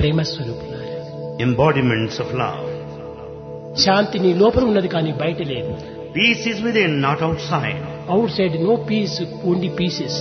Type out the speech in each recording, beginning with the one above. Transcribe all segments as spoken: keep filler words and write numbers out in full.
ప్రేమ స్వరూపులారా. embodiments of love. శాంతి నీ లోపల ఉన్నది కానీ బయట లేదు. Peace is within, not outside. Outside no peace, only pieces.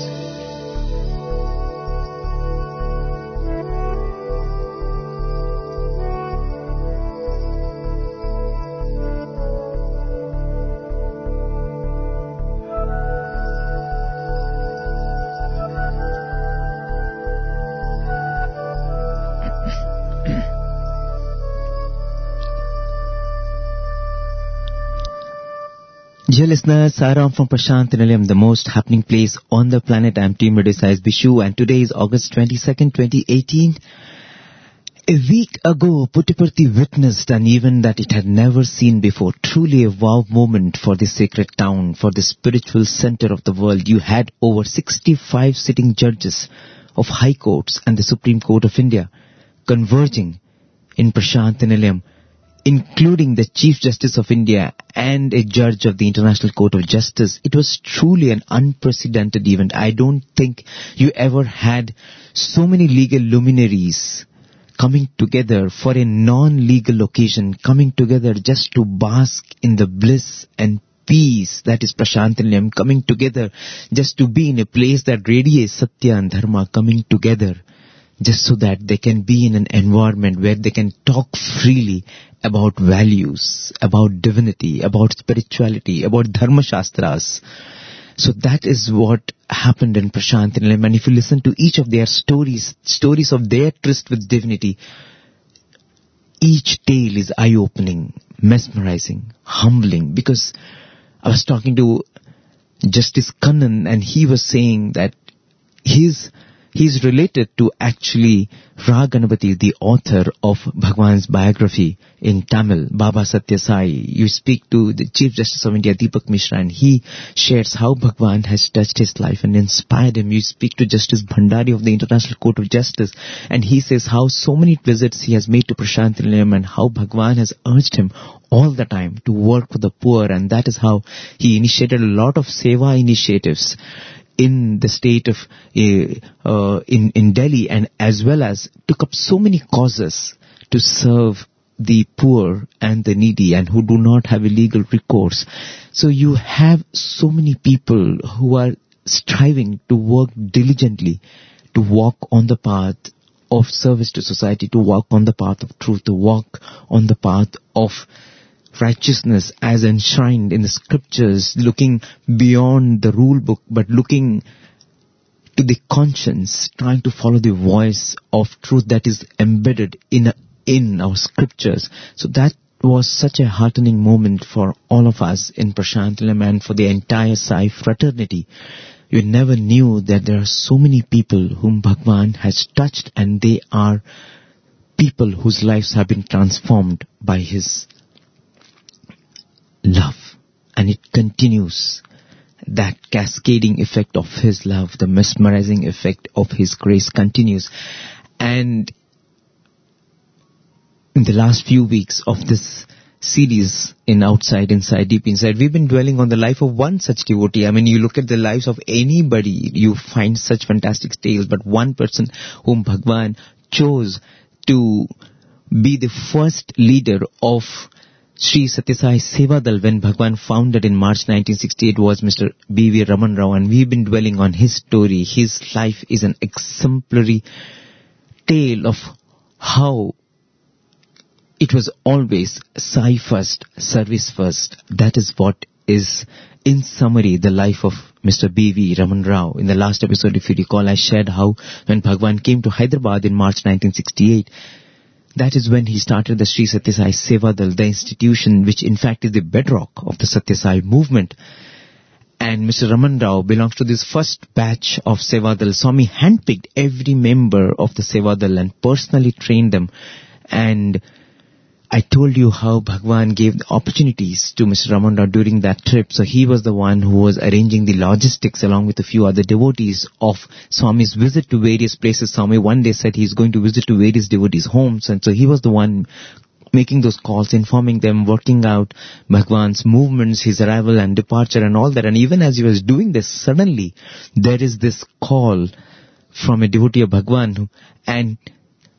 Dear listeners, Saram from Prashant Nilayam, the most happening place on the planet. I'm Team Radio Size Bishu, and today is August twenty-second, twenty eighteen. A week ago, Puttaparthi witnessed an event that it had never seen before. Truly a wow moment for this sacred town, for the spiritual center of the world. You had over sixty-five sitting judges of high courts and the Supreme Court of India converging in Prashant Nilayam, including the Chief Justice of India and a judge of the International Court of Justice. It was truly an unprecedented event. I don't think you ever had so many legal luminaries coming together for a non-legal occasion, coming together just to bask in the bliss and peace that is Prashant Nilayam, coming together just to be in a place that radiates Satya and Dharma, coming together just so that they can be in an environment where they can talk freely about values, about divinity, about spirituality, about Dharma Shastras. So that is what happened in Prashant Nilayam. And if you listen to each of their stories, stories of their tryst with divinity, each tale is eye-opening, mesmerizing, humbling. Because I was talking to Justice Kannan and he was saying that his He's related to actually Ra Ganapati, the author of Bhagwan's biography in Tamil, Baba Satya Sai. You speak to the Chief Justice of India, Deepak Mishra, and he shares how Bhagwan has touched his life and inspired him. You speak to Justice Bhandari of the International Court of Justice, and he says how so many visits he has made to Prashant Nilayam and how Bhagwan has urged him all the time to work for the poor, and that is how he initiated a lot of seva initiatives in the state of, uh, uh, in, in Delhi, and as well as took up so many causes to serve the poor and the needy and who do not have a legal recourse. So you have so many people who are striving to work diligently, to walk on the path of service to society, to walk on the path of truth, to walk on the path of righteousness as enshrined in the scriptures, looking beyond the rule book, but looking to the conscience, trying to follow the voice of truth that is embedded in in our scriptures. So that was such a heartening moment for all of us in Prashant Nilayam and for the entire Sai fraternity. You never knew that there are so many people whom Bhagwan has touched, and they are people whose lives have been transformed by his love, and it continues. That cascading effect of his love, the mesmerizing effect of his grace continues. And in the last few weeks of this series in Outside, Inside, Deep Inside, we've been dwelling on the life of one such devotee. I mean, you look at the lives of anybody, you find such fantastic tales, but one person whom Bhagwan chose to be the first leader of Sri Satya Sai Seva Dal when Bhagwan founded in March nineteen sixty-eight was Mister B V Raman Rao, and we've been dwelling on his story. His life is an exemplary tale of how it was always Sai first, service first. That is what is, in summary, the life of Mister B V Raman Rao. In the last episode, if you recall, I shared how when Bhagwan came to Hyderabad in March nineteen sixty-eight, that is when he started the Sri Satya Sai Seva Dal, the institution which in fact is the bedrock of the Satya Sai movement. And Mister Raman Rao belongs to this first batch of Seva Dal. Swami handpicked every member of the Seva Dal and personally trained them. And I told you how Bhagwan gave the opportunities to Mister Raman Rao during that trip. So he was the one who was arranging the logistics along with a few other devotees of Swami's visit to various places. Swami one day said he's going to visit to various devotees' homes, and so he was the one making those calls, informing them, working out Bhagwan's movements, his arrival and departure and all that. And even as he was doing this, suddenly there is this call from a devotee of Bhagwan, and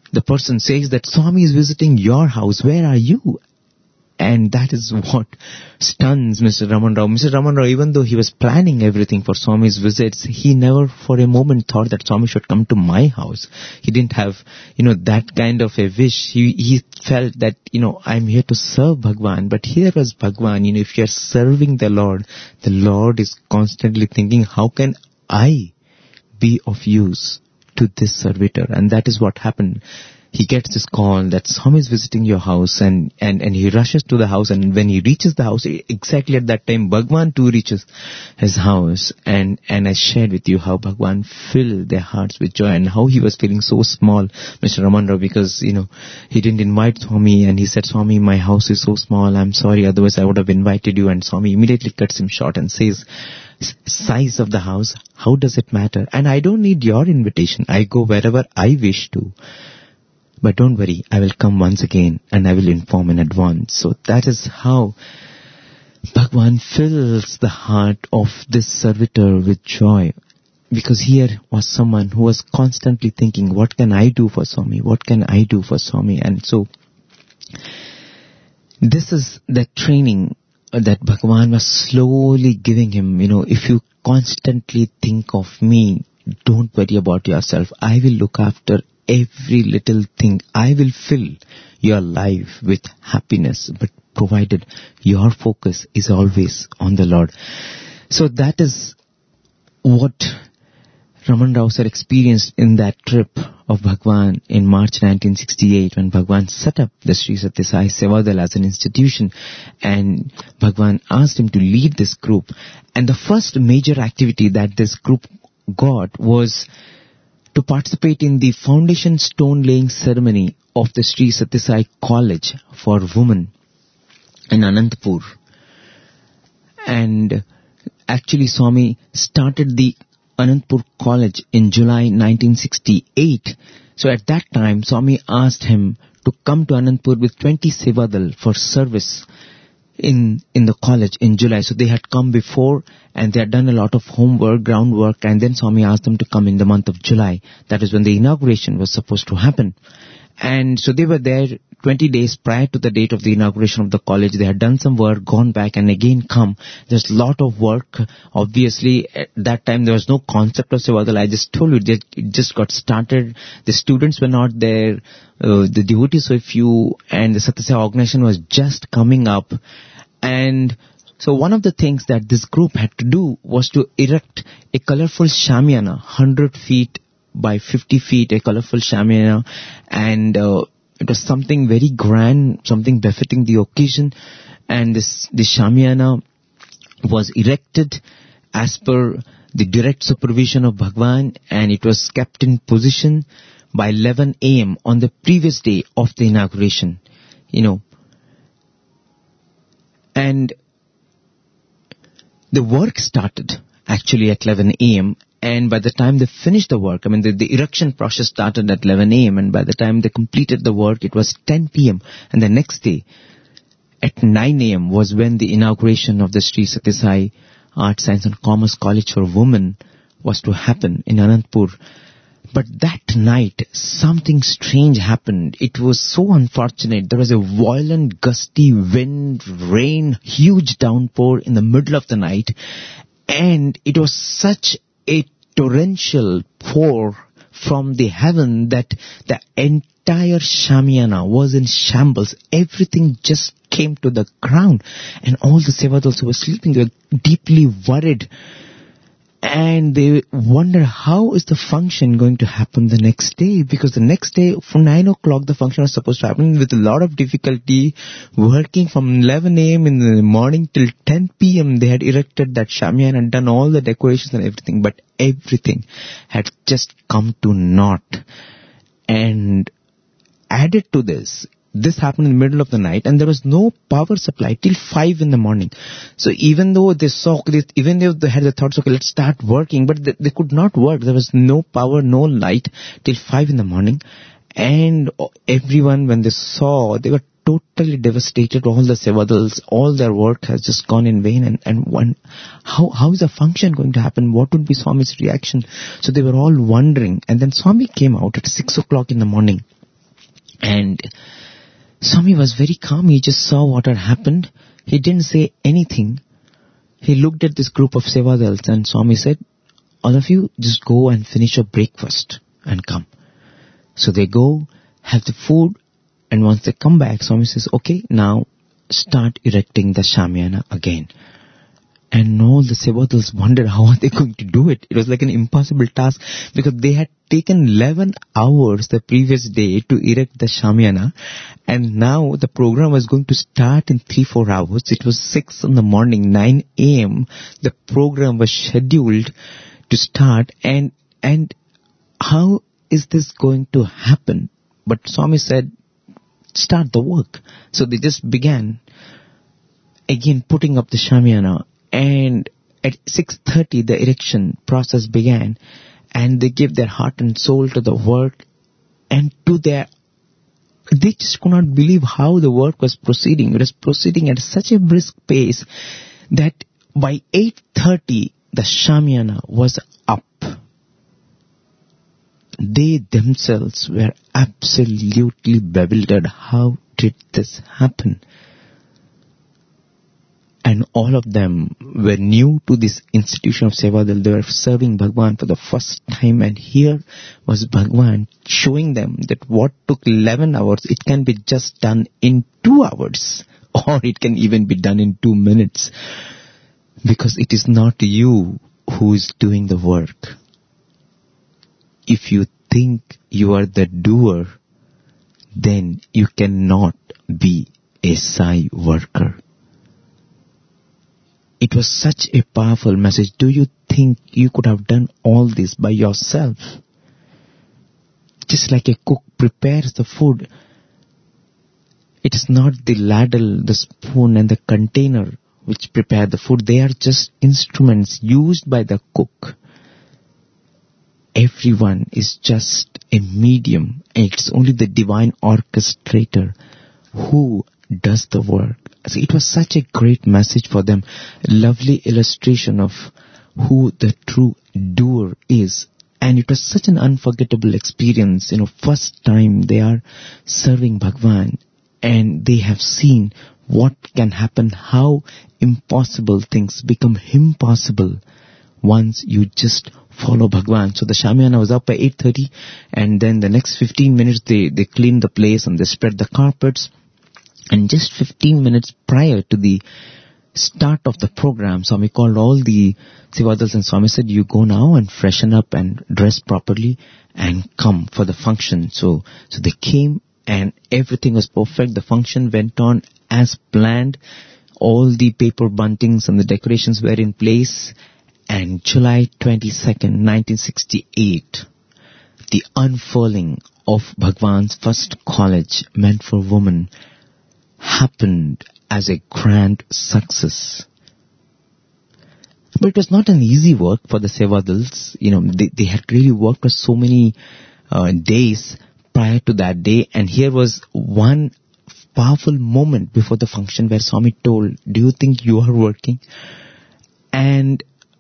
the person says that Swami is visiting your house. Where are you? And that is what stuns Mister Raman Rao. Mister Raman Rao, even though he was planning everything for Swami's visits, he never for a moment thought that Swami should come to my house. He didn't have, you know, that kind of a wish. He, he felt that, you know, I'm here to serve Bhagwan. But here was Bhagwan, you know, if you're serving the Lord, the Lord is constantly thinking, how can I be of use to this servitor? And that is what happened. He gets this call that Swami is visiting your house, and, and, and he rushes to the house, and when he reaches the house, exactly at that time, Bhagwan too reaches his house, and, and I shared with you how Bhagwan filled their hearts with joy, and how he was feeling so small, Mister Raman Rao, because, you know, he didn't invite Swami, and he said, Swami, my house is so small, I'm sorry, otherwise I would have invited you, and Swami immediately cuts him short and says, size of the house, how does it matter? And I don't need your invitation, I go wherever I wish to. But don't worry, I will come once again and I will inform in advance. So that is how Bhagwan fills the heart of this servitor with joy. Because here was someone who was constantly thinking, what can I do for Swami? What can I do for Swami? And so this is the training that Bhagwan was slowly giving him. You know, if you constantly think of me, don't worry about yourself. I will look after every little thing. I will fill your life with happiness, but provided your focus is always on the Lord. So that is what Raman Rao sir experienced in that trip of Bhagwan in March nineteen sixty-eight, when Bhagwan set up the Sri Sathya Sai Sevadal as an institution, and Bhagwan asked him to lead this group. And the first major activity that this group got was to participate in the foundation stone laying ceremony of the Sri Sathya Sai College for Women in Anantapur. And actually Swami started the Anantapur College in July nineteen sixty-eight. So at that time Swami asked him to come to Anantapur with twenty Sevadal for service in in the college in July. So they had come before and they had done a lot of homework, groundwork, and then Swami asked them to come in the month of July. That is when the inauguration was supposed to happen. And so they were there twenty days prior to the date of the inauguration of the college. They had done some work, gone back, and again come. There's a lot of work. Obviously, at that time there was no concept of Sevadal. I just told you, that it just got started. The students were not there. Uh, the devotees were few, and the Sathya Sai organization was just coming up. And so one of the things that this group had to do was to erect a colorful shamiana, one hundred feet by fifty feet, a colorful shamiana, and uh, it was something very grand, something befitting the occasion. And this the shamiana was erected as per the direct supervision of Bhagwan, and it was kept in position by eleven a.m. on the previous day of the inauguration. You know, and the work started actually at eleven a.m. and by the time they finished the work, I mean the, the erection process started at eleven a.m. and by the time they completed the work it was ten p.m. and the next day at nine a.m. was when the inauguration of the Sri Sathya Sai Arts, Science and Commerce College for Women was to happen in Anantapur. But that night, something strange happened. It was so unfortunate. There was a violent, gusty wind, rain, huge downpour in the middle of the night. And it was such a torrential pour from the heaven that the entire shamiana was in shambles. Everything just came to the ground. And all the Sevadals who were sleeping, they were deeply worried. And they wonder, how is the function going to happen the next day? Because the next day, from nine o'clock, the function was supposed to happen with a lot of difficulty. Working from eleven a.m. in the morning till ten p.m. They had erected that shamiana and done all the decorations and everything. But everything had just come to naught. And added to this, this happened in the middle of the night and there was no power supply till five in the morning. So even though they saw, even though they had the thoughts, okay, let's start working, but they, they could not work. There was no power, no light till five in the morning. And everyone, when they saw, they were totally devastated. All the Sevadals, all their work has just gone in vain. And, and one, how, how is the function going to happen? What would be Swami's reaction? So they were all wondering. And then Swami came out at six o'clock in the morning. And Swami was very calm. He just saw what had happened. He didn't say anything. He looked at this group of Sevadals and Swami said, all of you just go and finish your breakfast and come. So they go, have the food, and once they come back, Swami says, okay, now start erecting the Shamiana again. And all the Sevadals wondered how are they going to do it. It was like an impossible task because they had taken eleven hours the previous day to erect the Shamiana, and now the program was going to start in three, four hours. It was six in the morning, nine a.m. The program was scheduled to start, and and how is this going to happen? But Swami said, start the work. So they just began again putting up the Shamiana. And at six thirty, the erection process began, and they gave their heart and soul to the work, and to their, they just could not believe how the work was proceeding. It was proceeding at such a brisk pace that by eight thirty, the Shamiana was up. They themselves were absolutely bewildered. How did this happen? And all of them were new to this institution of Sevadal. They were serving Bhagwan for the first time. And here was Bhagwan showing them that what took eleven hours, it can be just done in two hours. Or it can even be done in two minutes. Because it is not you who is doing the work. If you think you are the doer, then you cannot be a Sai worker. It was such a powerful message. Do you think you could have done all this by yourself? Just like a cook prepares the food, it is not the ladle, the spoon and the container which prepare the food. They are just instruments used by the cook. Everyone is just a medium. It's only the divine orchestrator who does the work. So it was such a great message for them. Lovely illustration of who the true doer is. And it was such an unforgettable experience. You know, first time they are serving Bhagwan and they have seen what can happen, how impossible things become impossible once you just follow Bhagwan. So the Shamiana was up by eight thirty, and then the next fifteen minutes they, they cleaned the place and they spread the carpets. And just fifteen minutes prior to the start of the program, Swami called all the Sevadals and Swami said, you go now and freshen up and dress properly and come for the function. So, so they came and everything was perfect. The function went on as planned. All the paper buntings and the decorations were in place. And July twenty-second, nineteen sixty-eight, the unfurling of Bhagwan's first college meant for women happened as a grand success. But it was not an easy work for the Sevadals. You know, they, they had really worked for so many uh, days prior to that day. And here was one powerful moment before the function where Swami told, do you think you are working? And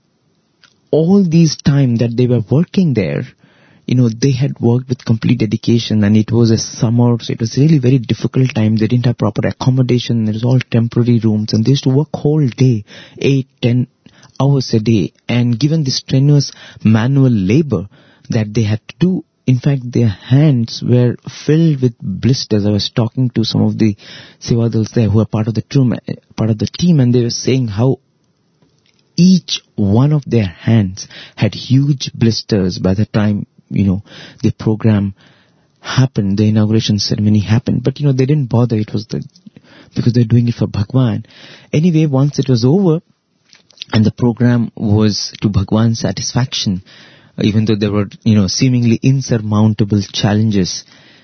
all these time that they were working there, you know, they had worked with complete dedication, and it was a summer, so it was really very difficult time. They didn't have proper accommodation. It was all temporary rooms, and they used to work whole day, eight, ten hours a day. And given the strenuous manual labor that they had to do, in fact, their hands were filled with blisters. I was talking to some of the Sevadals there who are part of the team, part of the team, and they were saying how each one of their hands had huge blisters by the time, you know, the program happened, the inauguration ceremony happened. But, you know, they didn't bother. It was the, because they're doing it for Bhagwan. Anyway, once it was over and the program was to Bhagwan's satisfaction, even though there were, you know, seemingly insurmountable challenges,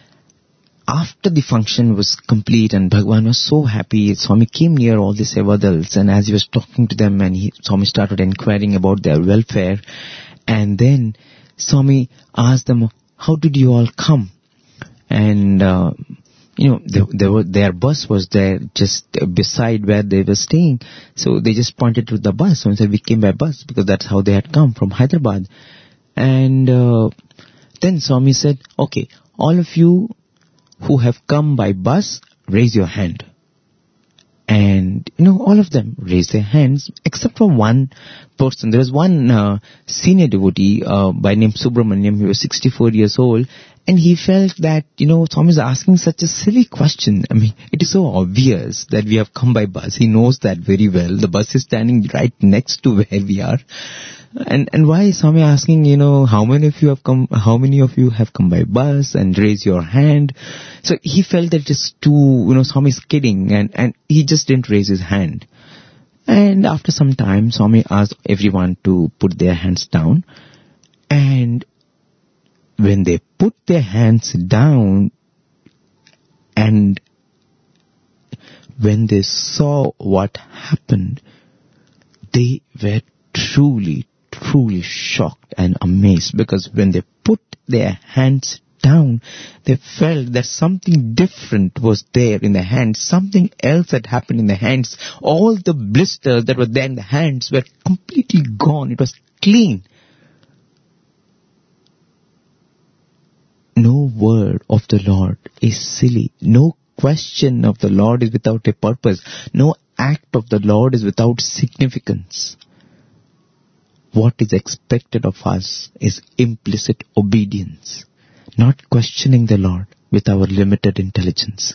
after the function was complete and Bhagwan was so happy, Swami came near all the Sevadals, and as he was talking to them, and he, Swami started inquiring about their welfare, and then Swami asked them, how did you all come? And, uh, you know, they, they were, their bus was there just beside where they were staying. So they just pointed to the bus and said, we came by bus, because that's how they had come from Hyderabad. And uh, then Swami said, okay, all of you who have come by bus, raise your hand. And, you know, all of them raised their hands, except for one person. There was one uh, senior devotee uh, by name Subramaniam. He was sixty-four years old. And he felt that, you know, Swami is asking such a silly question. I mean, it is so obvious that we have come by bus. He knows that very well. The bus is standing right next to where we are. And and why is Swami asking, you know, how many of you have come, how many of you have come by bus and raise your hand? So he felt that it's too, you know, Swami is kidding, and, and he just didn't raise his hand. And after some time, Swami asked everyone to put their hands down. And when they put their hands down and when they saw what happened, they were truly, truly shocked and amazed, because when they put their hands down, they felt that something different was there in the hands. Something else had happened in the hands. All the blisters that were there in the hands were completely gone. It was clean. No word of the Lord is silly. No question of the Lord is without a purpose. No act of the Lord is without significance. What is expected of us is implicit obedience, not questioning the Lord with our limited intelligence.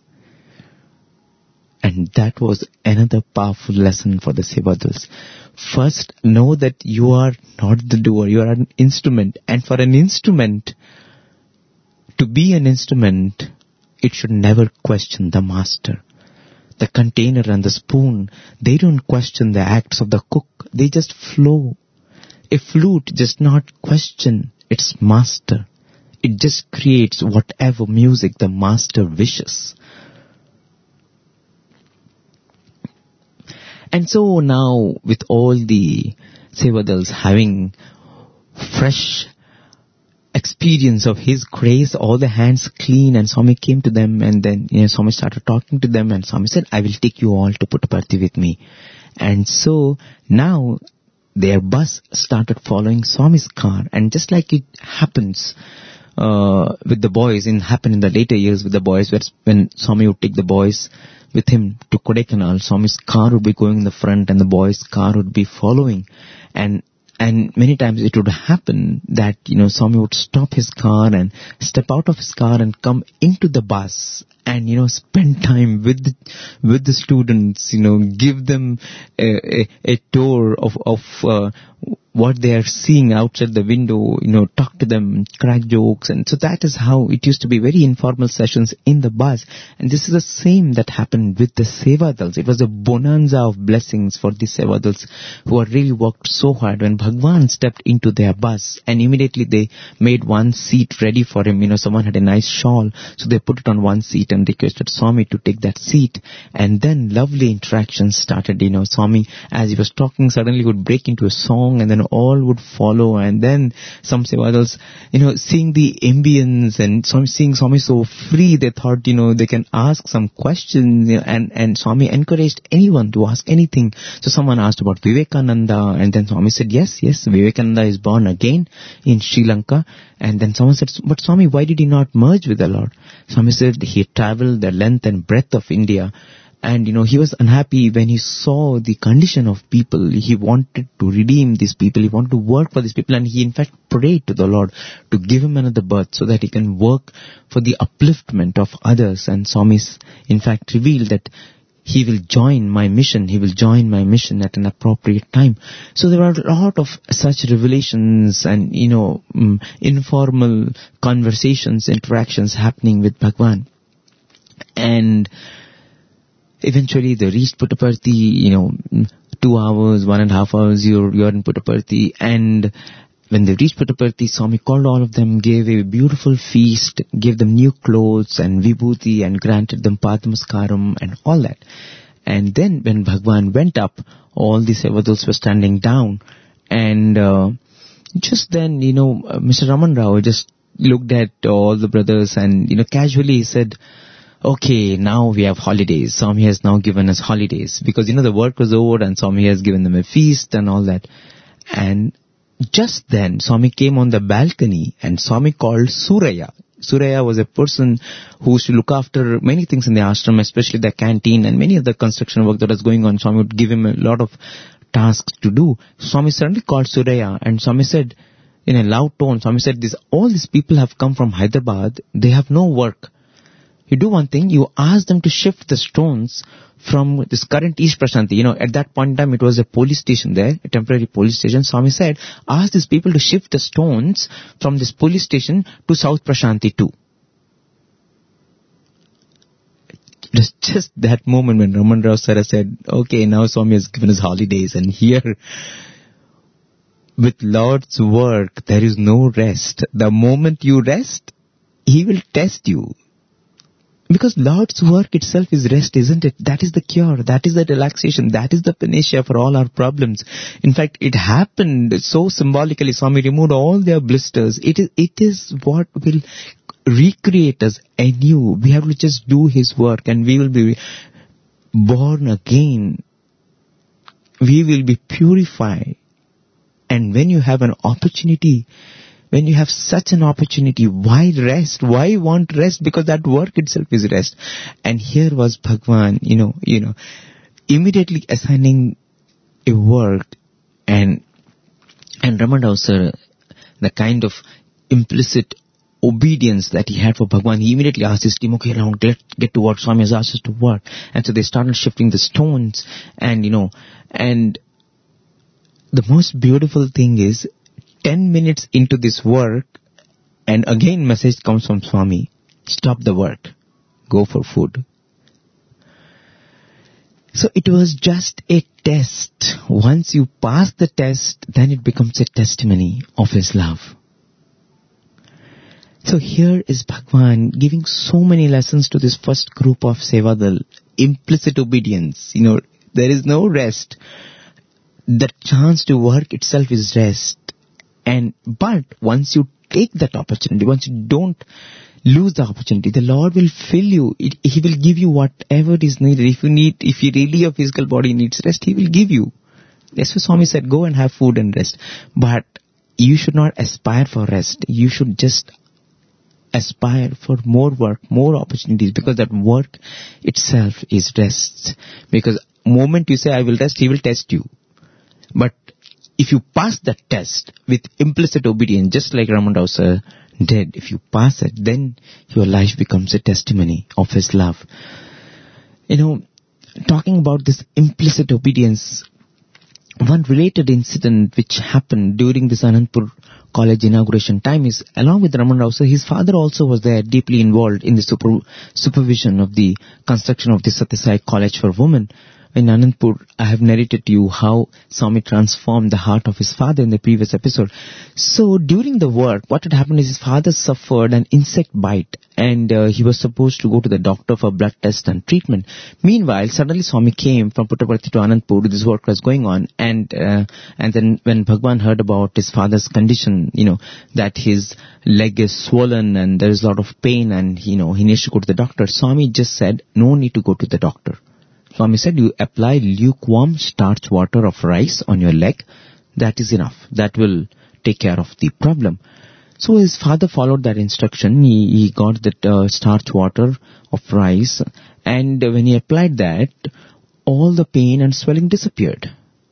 And that was another powerful lesson for the Sevadals. First, know that you are not the doer, you are an instrument. And for an instrument, to be an instrument, it should never question the master. The container and the spoon, they don't question the acts of the cook. They just flow. A flute does not question its master. It just creates whatever music the master wishes. And so now, with all the Sevadals having fresh experience of his grace, all the hands clean, and Swami came to them, and then, you know, Swami started talking to them, and Swami said, I will take you all to Puttaparthi with me. And so now their bus started following Swami's car, and just like it happens uh, with the boys, and happened in the later years with the boys, where when Swami would take the boys with him to Kodaikanal, Swami's car would be going in the front and the boys' car would be following. And And many times it would happen that, you know, Swami would stop his car and step out of his car and come into the bus and, you know, spend time with the, with the students, you know, give them a, a, a tour of, of uh, what they are seeing outside the window, you know, talk to them, crack jokes. And so that is how it used to be, very informal sessions in the bus. And this is the same that happened with the Sevadals. It was a bonanza of blessings for the Sevadals who had really worked so hard. When Bhagwan stepped into their bus, and immediately they made one seat ready for him. You know, someone had a nice shawl, so they put it on one seat and requested Swami to take that seat. And then lovely interactions started. You know, Swami, as he was talking, suddenly would break into a song, and then all would follow. And then some Sevadals, you know, seeing the ambience and seeing Swami so free, they thought, you know, they can ask some questions, you know, and, and Swami encouraged anyone to ask anything. So someone asked about Vivekananda, and then Swami said, yes, yes, Vivekananda is born again in Sri Lanka. And then someone said, but Swami, why did he not merge with the Lord? Swami said he traveled the length and breadth of India. And, you know, he was unhappy when he saw the condition of people. He wanted to redeem these people. He wanted to work for these people. And he, in fact, prayed to the Lord to give him another birth so that he can work for the upliftment of others. And Swami, in fact, revealed that he will join my mission. He will join my mission at an appropriate time. So there are a lot of such revelations and, you know, um, informal conversations, interactions happening with Bhagwan. And eventually they reached Puttaparthi, you know, two hours, one and a half hours, you're, you're in Puttaparthi. And when they reached Puttaparthi, Swami called all of them, gave a beautiful feast, gave them new clothes and vibhuti, and granted them padamaskaram and all that. And then when Bhagwan went up, all the Sevadals were standing down. And uh, just then, you know, Mister Raman Rao just looked at all the brothers and, you know, casually he said, okay, now we have holidays. Swami has now given us holidays. Because, you know, the work was over and Swami has given them a feast and all that. And just then, Swami came on the balcony and Swami called Suraya. Suraya was a person who used to look after many things in the ashram, especially the canteen and many of the construction work that was going on. Swami would give him a lot of tasks to do. Swami suddenly called Suraya and Swami said, in a loud tone, Swami said, "This, all these people have come from Hyderabad. They have no work. You do one thing, you ask them to shift the stones from this current East Prashanti." You know, at that point in time, it was a police station there, a temporary police station. Swami said, ask these people to shift the stones from this police station to South Prashanti too. It was just that moment when Raman Rao Sara said, okay, now Swami has given us holidays, and here, with Lord's work, there is no rest. The moment you rest, He will test you. Because Lord's work itself is rest, isn't it? That is the cure. That is the relaxation. That is the panacea for all our problems. In fact, it happened so symbolically. Swami removed all their blisters. It is, it is what will recreate us anew. We have to just do His work and we will be born again. We will be purified. And when you have an opportunity, when you have such an opportunity, why rest? Why want rest? Because that work itself is rest. And here was Bhagwan, you know, you know, immediately assigning a work, and and Raman Rao Sir, the kind of implicit obedience that he had for Bhagwan, he immediately asked his team, okay, now get, get to work. Swami has asked us to work. And so they started shifting the stones, and you know, and the most beautiful thing is, ten minutes into this work, and again message comes from Swami, stop the work, go for food. So it was just a test. Once you pass the test, then it becomes a testimony of His love. So here is Bhagwan giving so many lessons to this first group of Sevadal. Implicit obedience, you know, there is no rest. The chance to work itself is rest. And, but once you take that opportunity, once you don't lose the opportunity, the Lord will fill you. It, he will give you whatever is needed. If you need, if you really your physical body needs rest, He will give you. That's why Swami said, go and have food and rest. But you should not aspire for rest. You should just aspire for more work, more opportunities, because that work itself is rest. Because moment you say, I will rest, He will test you. But if you pass that test with implicit obedience, just like Raman Rao Sir did, if you pass it, then your life becomes a testimony of His love. You know, talking about this implicit obedience, one related incident which happened during this Anandpur College inauguration time is, along with Raman Rao Sir, his father also was there, deeply involved in the super, supervision of the construction of the Satya Sai College for Women. In Anandpur, I have narrated to you how Swami transformed the heart of his father in the previous episode. So during the work, what had happened is his father suffered an insect bite, and uh, he was supposed to go to the doctor for blood test and treatment. Meanwhile, suddenly Swami came from Puttaparthi to Anandpur. This work was going on, and uh, and then when Bhagwan heard about his father's condition, you know, that his leg is swollen and there is a lot of pain, and you know he needs to go to the doctor, Swami just said, no need to go to the doctor. Swami said, you apply lukewarm starch water of rice on your leg. That is enough. That will take care of the problem. So his father followed that instruction. He, he got that uh, starch water of rice. And when he applied that, all the pain and swelling disappeared.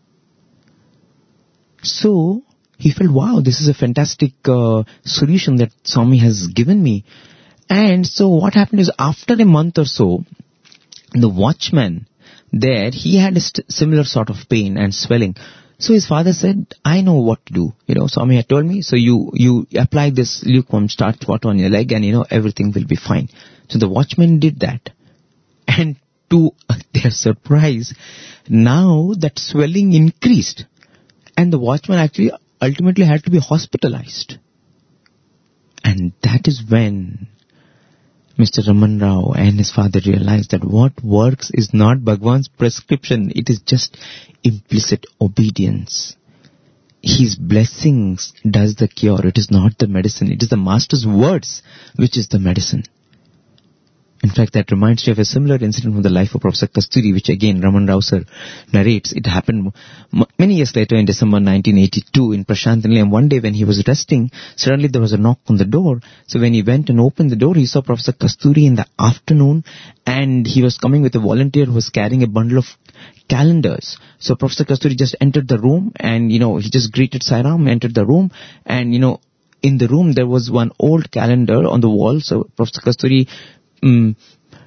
So he felt, wow, this is a fantastic uh, solution that Swami has given me. And so what happened is, after a month or so, the watchman there, he had a st- similar sort of pain and swelling. So his father said, I know what to do. You know, Swami had told me, so you, you apply this lukewarm starch water on your leg and, you know, everything will be fine. So the watchman did that. And to their surprise, now that swelling increased. And the watchman actually ultimately had to be hospitalized. And that is when Mister Raman Rao and his father realized that what works is not Bhagwan's prescription. It is just implicit obedience. His blessings does the cure. It is not the medicine. It is the Master's words which is the medicine. In fact, that reminds me of a similar incident from the life of Professor Kasturi, which again Raman Rao sir narrates. It happened m- many years later in December nineteen eighty-two in Prasanth Nilayam. One day when he was resting, suddenly there was a knock on the door. So when he went and opened the door, he saw Professor Kasturi in the afternoon, and he was coming with a volunteer who was carrying a bundle of calendars. So Professor Kasturi just entered the room, and, you know, he just greeted Sai Ram, entered the room, and, you know, in the room there was one old calendar on the wall. So Professor Kasturi um,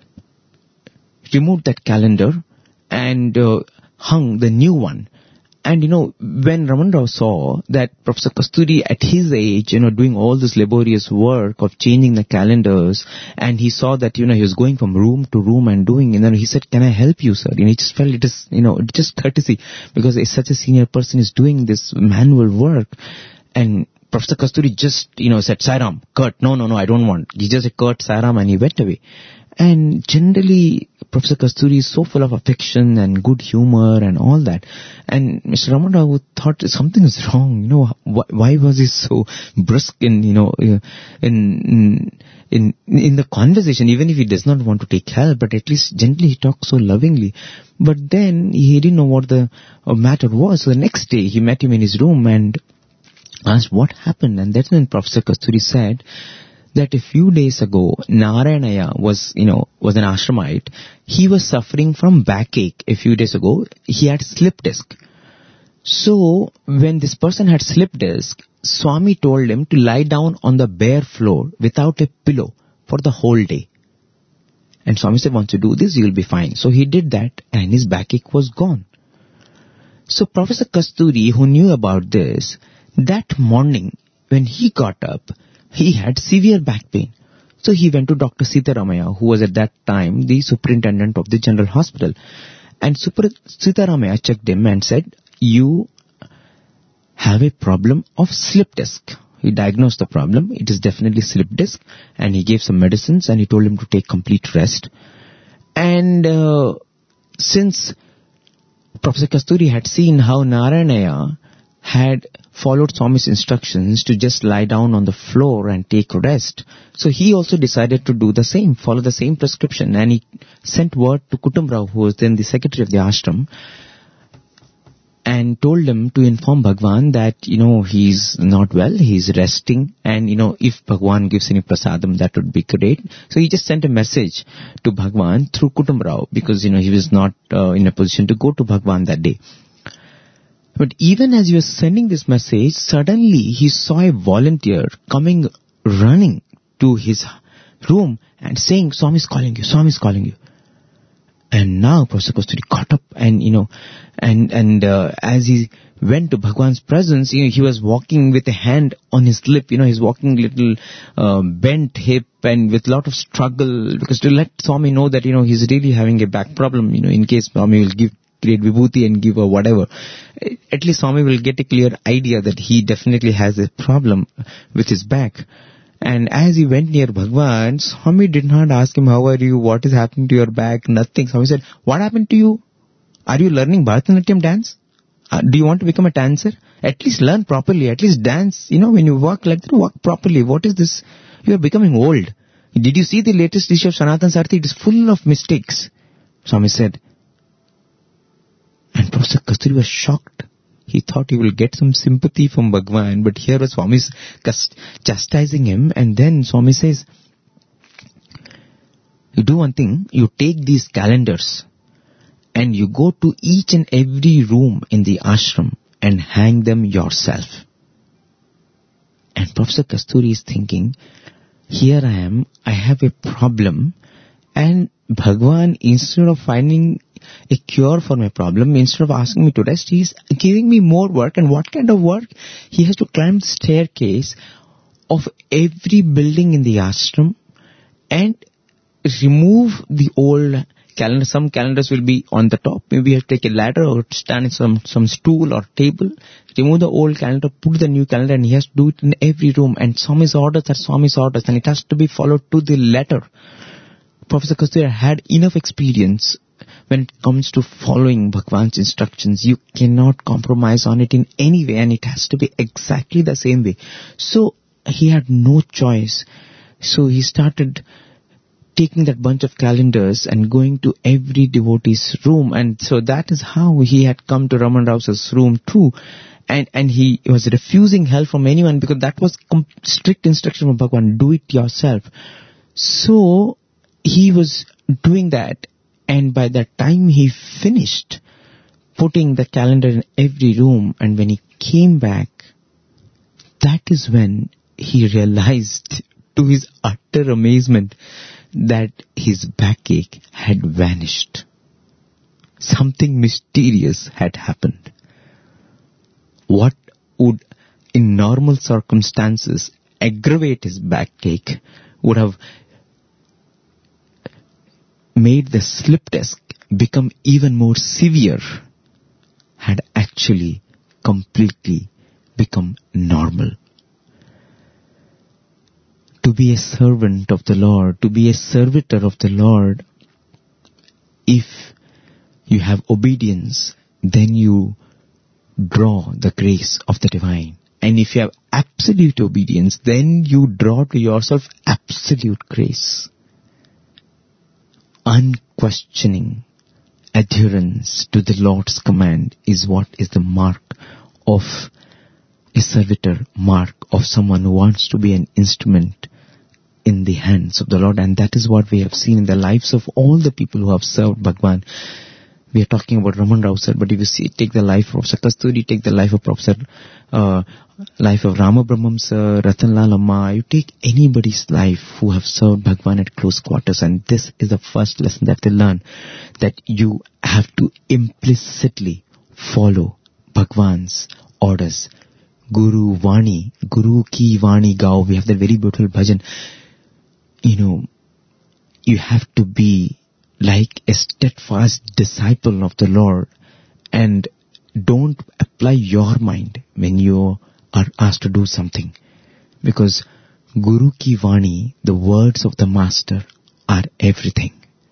removed that calendar and uh, hung the new one. And, you know, when Raman Rao saw that Professor Kasturi at his age, you know, doing all this laborious work of changing the calendars, and he saw that, you know, he was going from room to room and doing, and then he said, "Can I help you, sir?" And he just felt it is, you know, just courtesy, because such a senior person is doing this manual work. And Professor Kasturi just, you know, said, "Sai Ram, Kurt, no, no, no, I don't want." He just said, "Kurt, Sai Ram," and he went away. And generally, Professor Kasturi is so full of affection and good humor and all that. And Mister Raman Rao thought something is wrong. You know, wh- why was he so brusque in, you know, in, in, in the conversation, even if he does not want to take help, but at least gently he talks so lovingly. But then he didn't know what the matter was. So the next day he met him in his room and asked what happened. And that's when Professor Kasturi said that a few days ago, Narayanaya was, you know, was an ashramite. He was suffering from backache a few days ago. He had slip disc. So, when this person had slip disc, Swami told him to lie down on the bare floor without a pillow for the whole day. And Swami said, once you do this, you will be fine. So he did that and his backache was gone. So Professor Kasturi, who knew about this, that morning when he got up, he had severe back pain. So he went to Doctor Sitaramaya, who was at that time the superintendent of the general hospital. And Super- Sitaramaya checked him and said, "You have a problem of slip disc." He diagnosed the problem. It is definitely slip disc. And he gave some medicines and he told him to take complete rest. And uh, since Professor Kasturi had seen how Narayanaya had followed Swami's instructions to just lie down on the floor and take rest, so he also decided to do the same, follow the same prescription. And he sent word to Kutumrao, who was then the secretary of the ashram, and told him to inform Bhagwan that, you know, he's not well, he's resting, and, you know, if Bhagwan gives any prasadam, that would be great. So he just sent a message to Bhagwan through Kutumrao, because, you know, he was not uh, in a position to go to Bhagwan that day. But even as he was sending this message, suddenly he saw a volunteer coming running to his room and saying, "Swami is calling you, Swami is calling you." And now Professor Kasturi got up and, you know, and, and uh, as he went to Bhagwan's presence, you know, he was walking with a hand on his lip, you know, he's walking little uh, bent hip and with a lot of struggle, because to let Swami know that, you know, he's really having a back problem, you know, in case Swami will give create vibhuti and give or whatever. At least Swami will get a clear idea that he definitely has a problem with his back. And as he went near Bhagwan, Swami did not ask him, "How are you? What is happening to your back?" Nothing. Swami said, "What happened to you? Are you learning Bharatanatyam dance? Uh, do you want to become a dancer? At least learn properly. At least dance. You know, when you walk like that, walk properly. What is this? You are becoming old. Did you see the latest issue of Sanatan Sarthi? It is full of mistakes." Swami said. And Professor Kasturi was shocked. He thought he will get some sympathy from Bhagwan, but here was Swami chastising him. And then Swami says, "You do one thing, you take these calendars and you go to each and every room in the ashram and hang them yourself." And Professor Kasturi is thinking, here I am, I have a problem, and Bhagwan, instead of finding a cure for my problem, instead of asking me to rest, he is giving me more work. And what kind of work? He has to climb the staircase of every building in the ashram and remove the old calendar. Some calendars will be on the top. Maybe you have to take a ladder or stand in some, some stool or table, remove the old calendar, put the new calendar, and he has to do it in every room. And Swami's orders are Swami's orders, and it has to be followed to the letter. Professor Kasturi had enough experience. When it comes to following Bhagwan's instructions, you cannot compromise on it in any way, and it has to be exactly the same way. So he had no choice. So he started taking that bunch of calendars and going to every devotee's room. And so that is how he had come to Raman Rao Sir's room too. And, and he was refusing help from anyone because that was com- strict instruction from Bhagwan, do it yourself. So he was doing that, and by that time he finished putting the calendar in every room, and when he came back, that is when he realized, to his utter amazement, that his backache had vanished. Something mysterious had happened. What would, in normal circumstances, aggravate his backache would have made the slip disc become even more severe, had actually completely become normal. To be a servant of the Lord, to be a servitor of the Lord, if you have obedience, then you draw the grace of the divine. And if you have absolute obedience, then you draw to yourself absolute grace. Unquestioning adherence to the Lord's command is what is the mark of a servitor, mark of someone who wants to be an instrument in the hands of the Lord. And that is what we have seen in the lives of all the people who have served Bhagwan. We are talking about Raman Rao Sir, but if you see, take the life of Professor Kasturi, take the life of Professor, uh, life of Rama Brahmam Sir, Ratan Lal Amma, you take anybody's life who have served Bhagwan at close quarters, and this is the first lesson that they learn, that you have to implicitly follow Bhagwan's orders. Guru Vani, Guru Ki Vani Gao, we have that very beautiful bhajan. You know, you have to be like a steadfast disciple of the Lord, and don't apply your mind when you are asked to do something, because Guru Ki Vani, the words of the Master, are everything.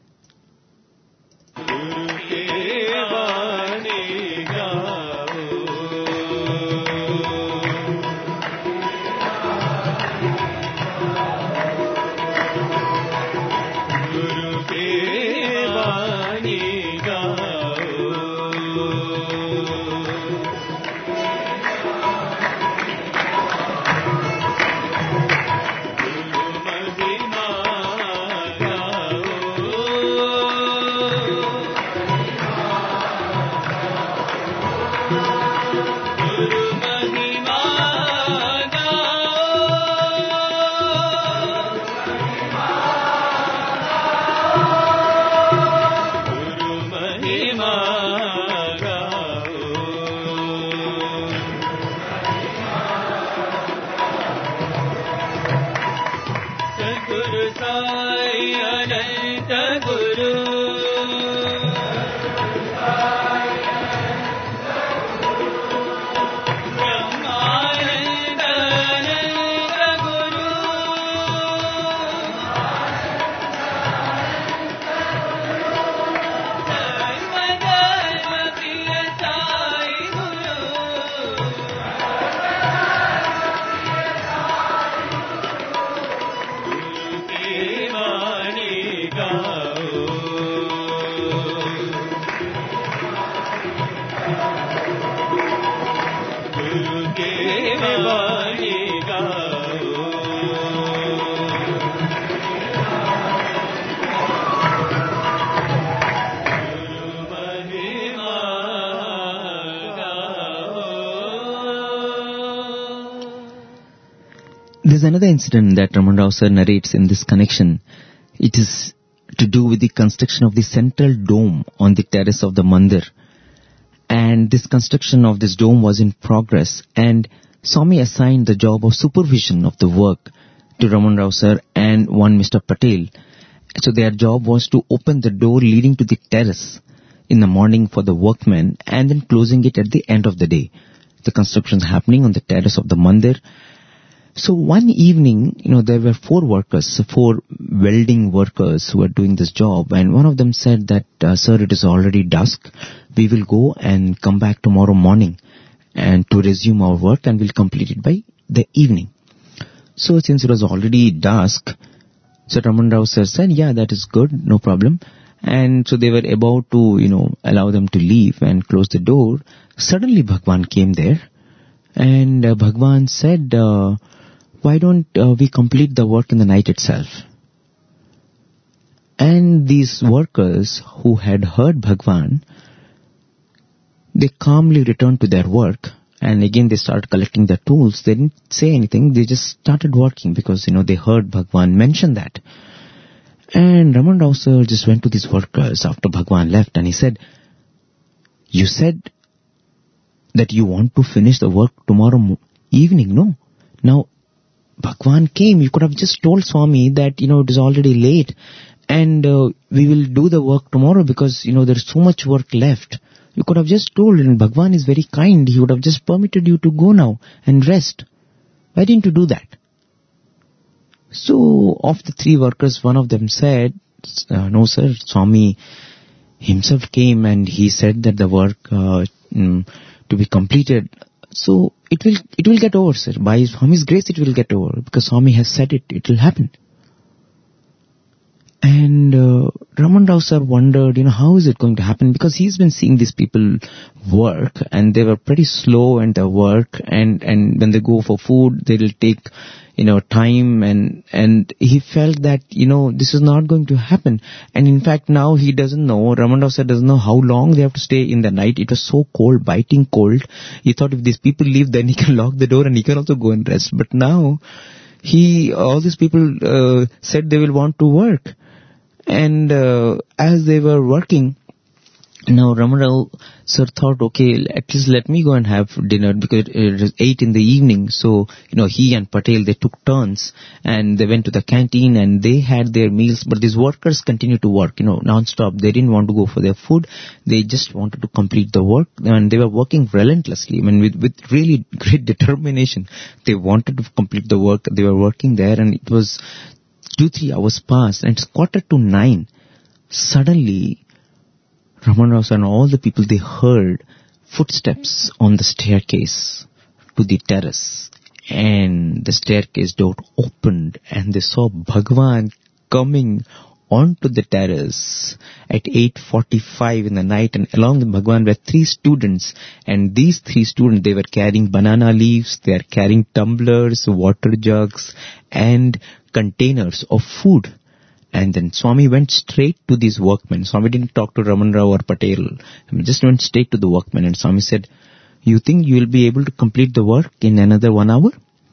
There's another incident that Raman Rao Sir narrates in this connection. It is to do with the construction of the central dome on the terrace of the mandir. And this construction of this dome was in progress, and Swami assigned the job of supervision of the work to Raman Rao Sir and one Mister Patel. So their job was to open the door leading to the terrace in the morning for the workmen, and then closing it at the end of the day. The construction is happening on the terrace of the mandir. So one evening, you know, there were four workers, four welding workers who were doing this job, and one of them said that, uh, sir, it is already dusk. We will go and come back tomorrow morning and to resume our work, and we'll complete it by the evening. So since it was already dusk, So Raman Rao sir said, yeah, that is good, no problem. And so they were about to, you know, allow them to leave and close the door. Suddenly Bhagwan came there and uh, Bhagwan said, uh, why don't uh, we complete the work in the night itself? And these workers who had heard Bhagwan, they calmly returned to their work. And again they started collecting their tools. They didn't say anything. They just started working because, you know, they heard Bhagwan mention that. And Raman Rao sir just went to these workers after Bhagwan left and he said, you said that you want to finish the work tomorrow mo- evening, no? Now, Bhagwan came. You could have just told Swami that, you know, it is already late and uh, we will do the work tomorrow because, you know, there's so much work left. You could have just told, and Bhagwan is very kind. He would have just permitted you to go now and rest. Why didn't you do that? So, of the three workers, one of them said, uh, no sir, Swami himself came and he said that the work uh, mm, to be completed. So, it will it will get over, sir. By Swami's grace, it will get over because Swami has said it, it will happen. And uh, Raman Rao sir wondered, you know, how is it going to happen? Because he's been seeing these people work and they were pretty slow in their work and, and when they go for food, they will take, you know, time and, and he felt that, you know, this is not going to happen. And in fact, now he doesn't know, Raman Rao sir doesn't know how long they have to stay in the night. It was so cold, biting cold. He thought if these people leave, then he can lock the door and he can also go and rest. But now, he, all these people uh, said they will want to work. And uh, as they were working, now Raman Rao sir thought, okay, at least let me go and have dinner because it was eight in the evening. So, you know, he and Patel, they took turns and they went to the canteen and they had their meals. But these workers continued to work, you know, non-stop. They didn't want to go for their food. They just wanted to complete the work and they were working relentlessly. I mean, with, with really great determination. They wanted to complete the work. They were working there and it was two, three hours passed and it's quarter to nine. Suddenly, Raman Rao and all the people, they heard footsteps on the staircase to the terrace. And the staircase door opened and they saw Bhagwan coming onto the terrace at eight forty-five in the night. And along with Bhagwan were three students. And these three students, they were carrying banana leaves, they are carrying tumblers, water jugs, and containers of food. And then Swami went straight to these workmen. Swami didn't talk to Raman Rao or Patel. He just went straight to the workmen. And Swami said, you think you will be able to complete the work in another one hour?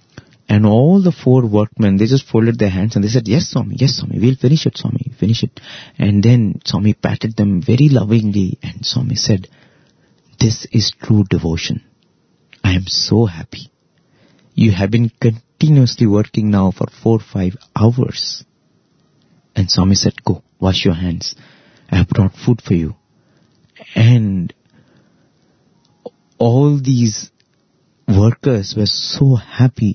And all the four workmen, they just folded their hands and they said, yes, Swami, yes, Swami, we'll finish it, Swami, finish it. And then Swami patted them very lovingly and Swami said, this is true devotion. I am so happy. You have been continuously working now for four, five hours. And Swami said, go, wash your hands. I have brought food for you. And all these workers were so happy.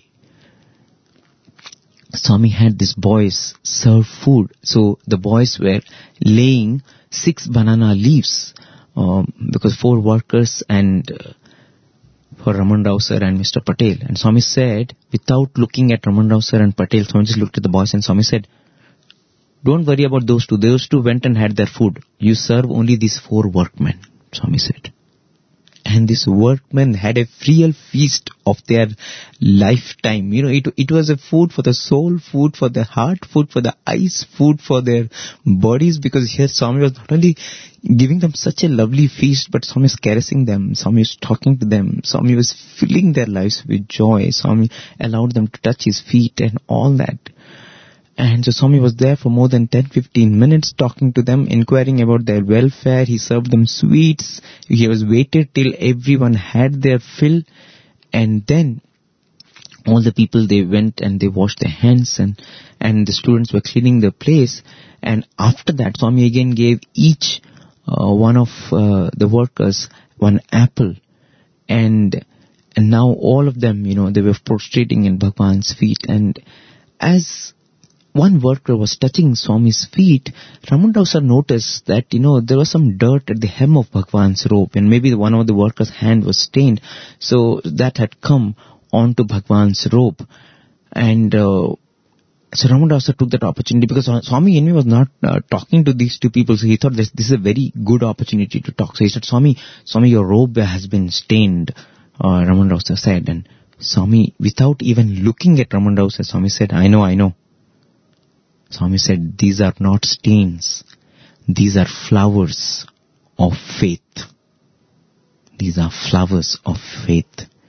Swami had these boys serve food. So the boys were laying six banana leaves um, because four workers and uh, for Raman Rao sir and Mister Patel. And Swami said, without looking at Raman Rao sir and Patel, Swami just looked at the boys and Swami said, don't worry about those two. Those two went and had their food. You serve only these four workmen, Swami said. And these workmen had a real feast of their lifetime. You know, it it was a food for the soul, food for the heart, food for the eyes, food for their bodies. Because here Swami was not only giving them such a lovely feast, but Swami was caressing them. Swami was talking to them. Swami was filling their lives with joy. Swami allowed them to touch his feet and all that. And so Swami was there for more than ten to fifteen minutes talking to them, inquiring about their welfare. He served them sweets. He was waited till everyone had their fill. And then all the people, they went and they washed their hands and, and the students were cleaning the place. And after that, Swami again gave each uh, one of uh, the workers one apple. And, and now all of them, you know, they were prostrating in Bhagwan's feet. And as one worker was touching Swami's feet, Raman Rao sir noticed that, you know, there was some dirt at the hem of Bhagwan's robe and maybe one of the workers' hand was stained. So that had come onto Bhagwan's robe. And uh, So Raman Rao sir took that opportunity because Swami anyway was not uh, talking to these two people, so he thought this, this is a very good opportunity to talk. So he said, Swami, Swami, your robe has been stained, uh, Raman Rao sir said. And Swami, without even looking at Raman Rao sir, Swami said, I know, I know. Swami said, these are not stains. These are flowers of faith. These are flowers of faith.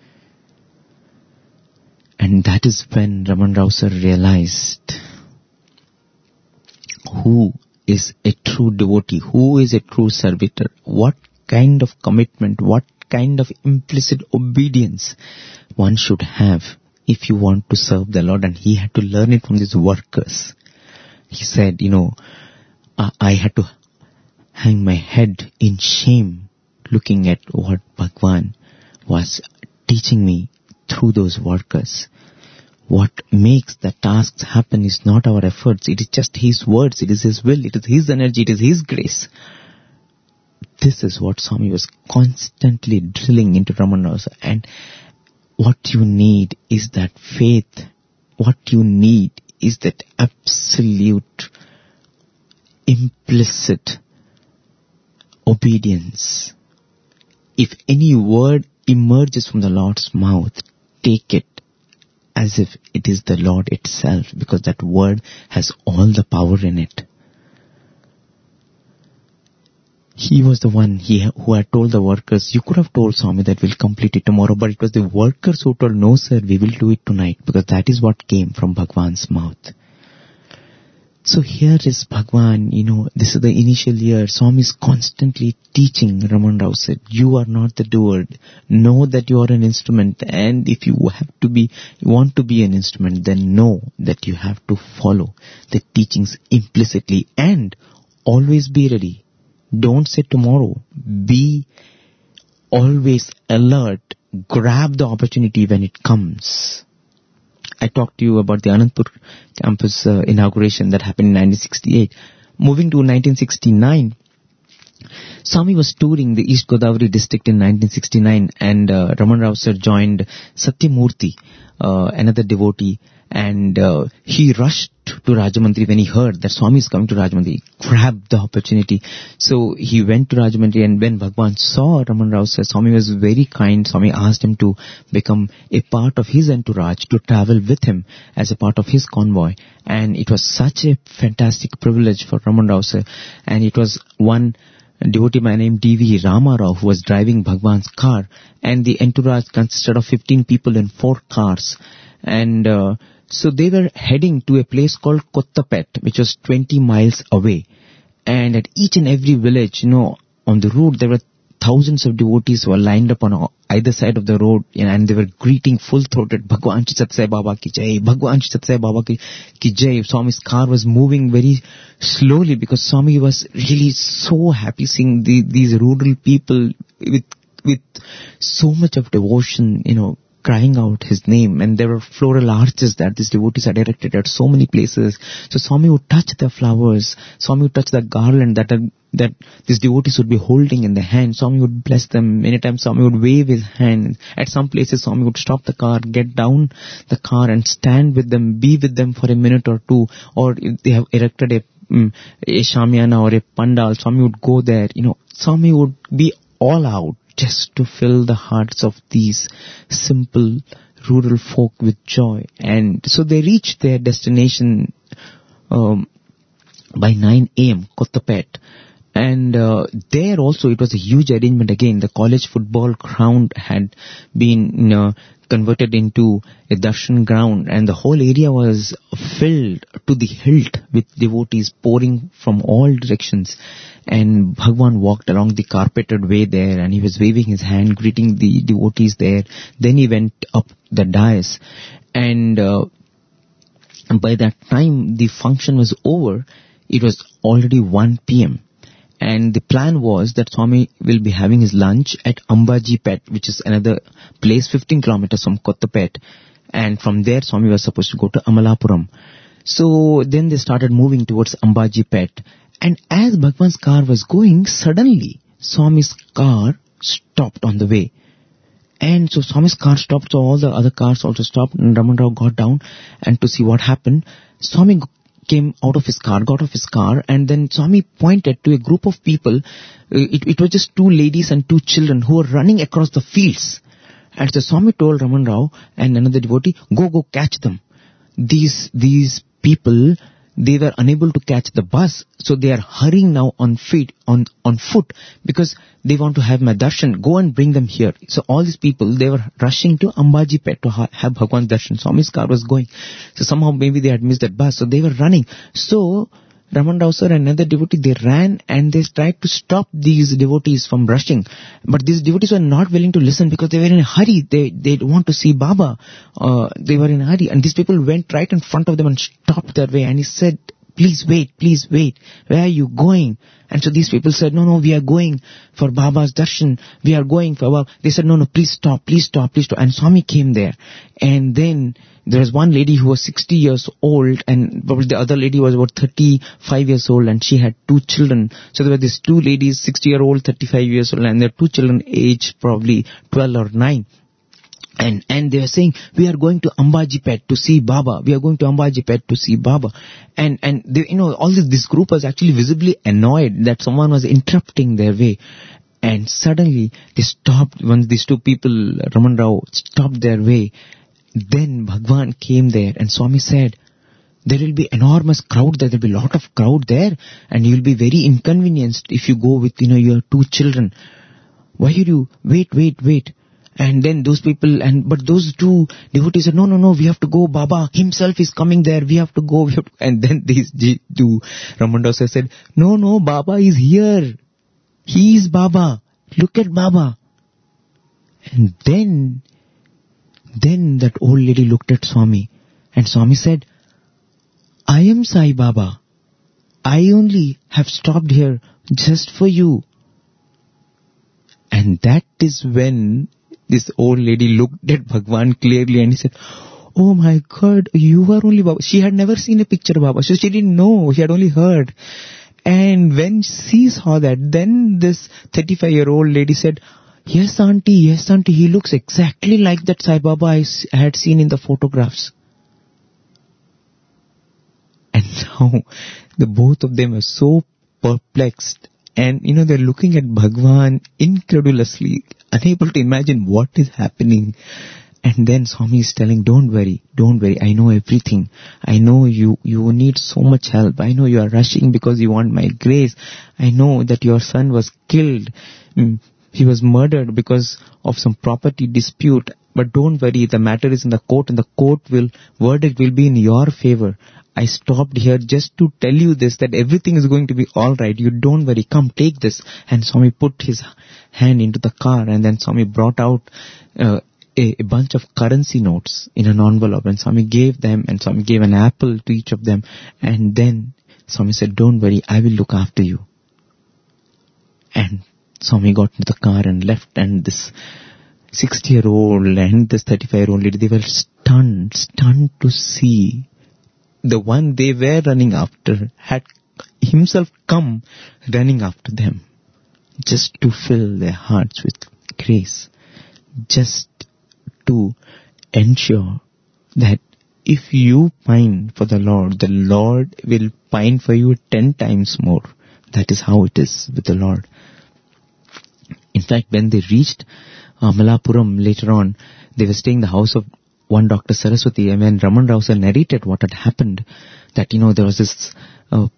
And that is when Raman Rao sir realized who is a true devotee, who is a true servitor, what kind of commitment, what kind of implicit obedience one should have if you want to serve the Lord. And he had to learn it from these workers. He said, you know, I had to hang my head in shame looking at what Bhagwan was teaching me through those workers. What makes the tasks happen is not our efforts. It is just His words. It is His will. It is His energy. It is His grace. This is what Swami was constantly drilling into Raman Rao sir. And what you need is that faith. What you need is that absolute, implicit obedience. If any word emerges from the Lord's mouth, take it as if it is the Lord itself, because that word has all the power in it. He was the one he, who had told the workers, you could have told Swami that we'll complete it tomorrow, but it was the workers who told, no sir, we will do it tonight, because that is what came from Bhagwan's mouth. So here is Bhagwan, you know, this is the initial year. Swami is constantly teaching Raman Rao sir, you are not the doer. Know that you are an instrument, and if you have to be, you want to be an instrument, then know that you have to follow the teachings implicitly and always be ready. Don't say tomorrow. Be always alert. Grab the opportunity when it comes. I talked to you about the Anandpur campus uh, inauguration that happened in nineteen sixty-eight. Moving to nineteen sixty-nine, Swami was touring the East Godavari district in nineteen sixty-nine, and uh, Raman Rao sir joined Satyamurthy, uh, another devotee, and uh, he rushed to Rajamandri when he heard that Swami is coming to Rajamandri. He grabbed the opportunity. So he went to Rajamandri, and when Bhagwan saw Raman Rao sir, Swami was very kind. Swami asked him to become a part of his entourage, to travel with him as a part of his convoy. And it was such a fantastic privilege for Raman Rao sir. And it was one devotee by name D V Rama Rao who was driving Bhagwan's car, and the entourage consisted of fifteen people in four cars. And uh, so they were heading to a place called Kottapet, which was twenty miles away. And at each and every village, you know, on the route, there were thousands of devotees who were lined up on either side of the road, you know, and they were greeting full-throated, Bhagwan Shri Sathya Sai Baba ki jai, Bhagwan Shri Sathya Sai Baba ki, ki jai. Swami's car was moving very slowly because Swami was really so happy seeing the, these rural people with, with so much of devotion, you know, crying out his name. And there were floral arches that these devotees had erected at so many places. So Swami would touch the flowers, Swami would touch the garland that are, that these devotees would be holding in their hand. Swami would bless them. Many times Swami would wave his hand. At some places Swami would stop the car, get down the car and stand with them, be with them for a minute or two. Or if they have erected a, um, a shamyana or a pandal, Swami would go there. You know, Swami would be all out just to fill the hearts of these simple rural folk with joy. And so they reached their destination um, by nine a.m. Kottapet. And uh, there also it was a huge arrangement again. The college football ground had been, you know, converted into a darshan ground, and the whole area was filled to the hilt with devotees pouring from all directions. And Bhagwan walked along the carpeted way there, and he was waving his hand, greeting the devotees there. Then he went up the dais, and uh, by that time the function was over. It was already one p.m. And the plan was that Swami will be having his lunch at Ambaji Pet, which is another place fifteen kilometers from Kottapet. And from there, Swami was supposed to go to Amalapuram. So then they started moving towards Ambaji Pet. And as Bhagwan's car was going, suddenly Swami's car stopped on the way. And then, so Swami's car stopped, so all the other cars also stopped, and Raman Rao got down and to see what happened. Swami came out of his car, got off his car, and then Swami pointed to a group of people. Uh, it, it was just two ladies and two children who were running across the fields. And so Swami told Raman Rao and another devotee, go, go, catch them. These, these people, they were unable to catch the bus, so they are hurrying now on feet, on, on foot, because they want to have my darshan. Go and bring them here. So all these people, they were rushing to Ambaji Pet to ha- have Bhagwan's darshan. Swami's car was going. So somehow maybe they had missed that bus, so they were running. So Raman Rao sir and another devotee, they ran and they tried to stop these devotees from rushing. But these devotees were not willing to listen because they were in a hurry. They they want to see Baba. Uh, they were in a hurry. And these people went right in front of them and stopped their way. And he said, please wait, please wait. Where are you going? And so these people said, no, no, we are going for Baba's darshan. We are going for Baba. They said, no, no, please stop, please stop, please stop. And Swami came there. And then there was one lady who was sixty years old, and probably the other lady was about thirty-five years old, and she had two children. So there were these two ladies, sixty year old, thirty-five years old, and their two children aged probably twelve or nine. And, and they were saying, we are going to Ambaji Pet to see Baba. We are going to Ambaji Pet to see Baba. And, and they, you know, all this, this group was actually visibly annoyed that someone was interrupting their way. And suddenly they stopped, once these two people, Raman Rao, stopped their way. Then Bhagwan came there and Swami said, there will be enormous crowd there. There will be a lot of crowd there, and you will be very inconvenienced if you go with, you know, your two children. Why are you, wait, wait, wait. And then those people, and but those two devotees said, no, no, no, we have to go. Baba himself is coming there. We have to go. We have to. And then these two, Raman Rao said, no, no, Baba is here. He is Baba. Look at Baba. And then, then that old lady looked at Swami, and Swami said, I am Sai Baba. I only have stopped here just for you. And that is when this old lady looked at Bhagwan clearly and he said, oh my God, you are only Baba. She had never seen a picture of Baba, so she didn't know. She had only heard. And when she saw that, then this thirty-five year old lady said, yes, auntie, yes, auntie, he looks exactly like that Sai Baba I had seen in the photographs. And now the both of them are so perplexed. And, you know, they're looking at Bhagwan incredulously, unable to imagine what is happening. And then Swami is telling, don't worry, don't worry, I know everything. I know you, you need so much help. I know you are rushing because you want my grace. I know that your son was killed. He was murdered because of some property dispute. But don't worry, the matter is in the court, and the court will, verdict will be in your favor. I stopped here just to tell you this, that everything is going to be alright. You don't worry. Come, take this. And Swami put his hand into the car, and then Swami brought out uh, a, a bunch of currency notes in an envelope, and Swami gave them, and Swami gave an apple to each of them. And then Swami said, don't worry, I will look after you. And Swami got into the car and left, and this sixty year old and this thirty-five year old lady, they were stunned, stunned to see the one they were running after had himself come running after them, just to fill their hearts with grace, just to ensure that if you pine for the Lord, the Lord will pine for you ten times more. That is how it is with the Lord. In fact, when they reached uh, Malapuram later on, they were staying in the house of one Doctor Saraswati, and when Raman Rao sir narrated what had happened, that, you know, there was this uh,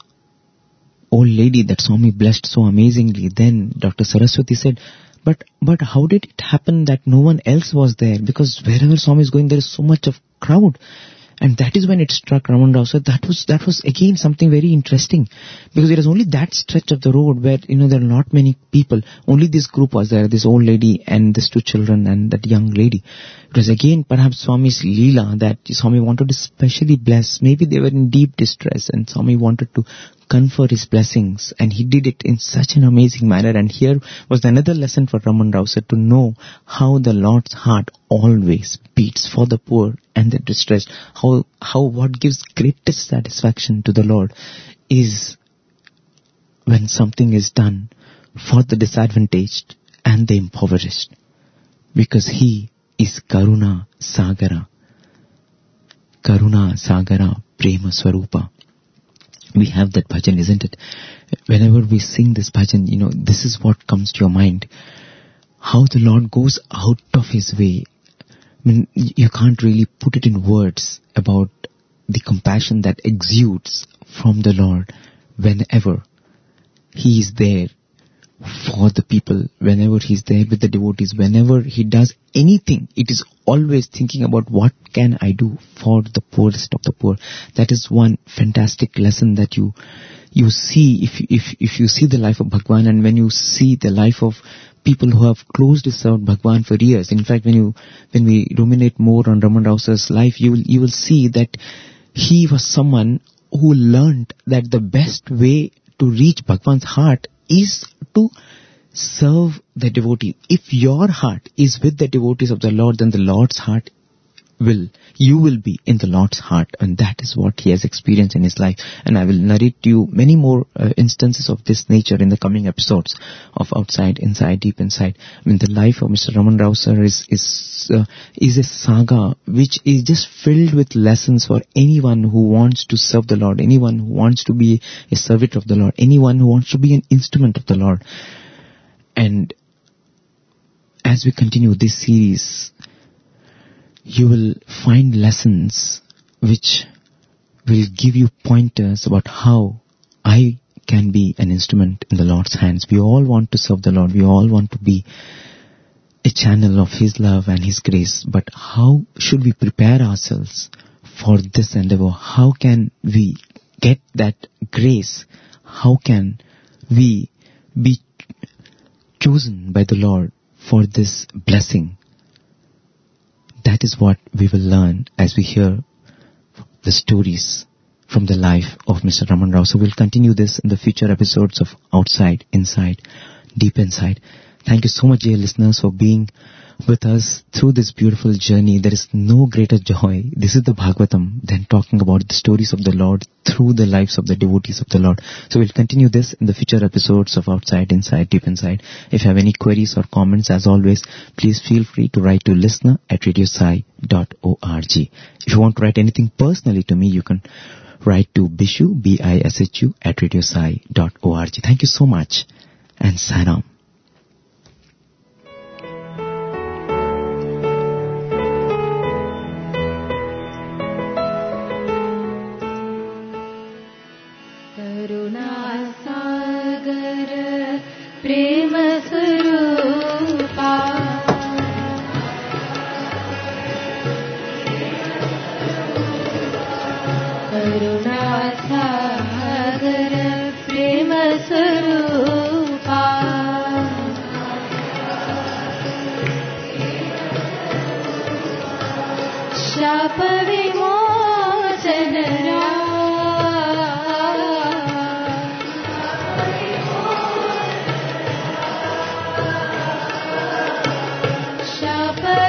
old lady that Swami blessed so amazingly. Then Doctor Saraswati said, but but how did it happen that no one else was there? Because wherever Swami is going, there is so much of crowd. And that is when it struck Raman Rao sir. That was, that was again something very interesting. Because there is only that stretch of the road where, you know, there are not many people. Only this group was there, this old lady and these two children and that young lady. It was again perhaps Swami's Leela that Swami wanted to specially bless. Maybe they were in deep distress and Swami wanted to confer his blessings, and he did it in such an amazing manner. And here was another lesson for Raman Rao sir, to know how the Lord's heart always beats for the poor and the distressed. How, how what gives greatest satisfaction to the Lord is when something is done for the disadvantaged and the impoverished. because He is Karuna Sagara. Karuna Sagara Prema Swarupa. We have that bhajan, isn't it? Whenever we sing this bhajan, you know, this is what comes to your mind. How the Lord goes out of His way. I mean, you can't really put it in words about the compassion that exudes from the Lord whenever He is there for the people, whenever He's there with the devotees, whenever He does anything, it is always thinking about what can I do for the poorest of the poor. That is one fantastic lesson that you you see if if if you see the life of Bhagwan, and when you see the life of people who have closely served Bhagwan for years. In fact, when you when we ruminate more on Raman Rao Sir's life, you will you will see that he was someone who learned that the best way to reach Bhagwan's heart is to serve the devotee. If your heart is with the devotees of the Lord, then the Lord's heart will, you will be in the Lord's heart, and that is what he has experienced in his life. And I will narrate to you many more uh, instances of this nature in the coming episodes of Outside, Inside, Deep Inside. I mean, the life of Mister Raman Rao Sir is is uh, is a saga which is just filled with lessons for anyone who wants to serve the Lord, anyone who wants to be a servant of the Lord, anyone who wants to be an instrument of the Lord. And as we continue this series, you will find lessons which will give you pointers about how I can be an instrument in the Lord's hands. We all want to serve the Lord. We all want to be a channel of His love and His grace. But how should we prepare ourselves for this endeavor? How can we get that grace? How can we be chosen by the Lord for this blessing? That is what we will learn as we hear the stories from the life of Mister Raman Rao. So we'll continue this in the future episodes of Outside, Inside, Deep Inside. Thank you so much, dear listeners, for being with us through this beautiful journey. There is no greater joy. This is the Bhagavatam than talking about the stories of the Lord through the lives of the devotees of the Lord. So we'll continue this in the future episodes of Outside, Inside, Deep Inside. If you have any queries or comments, as always, please feel free to write to listener at radiosai dot org. If you want to write anything personally to me, you can write to Bishu, B I S H U, at radiosai dot org. Thank you so much, and Saram. Shapa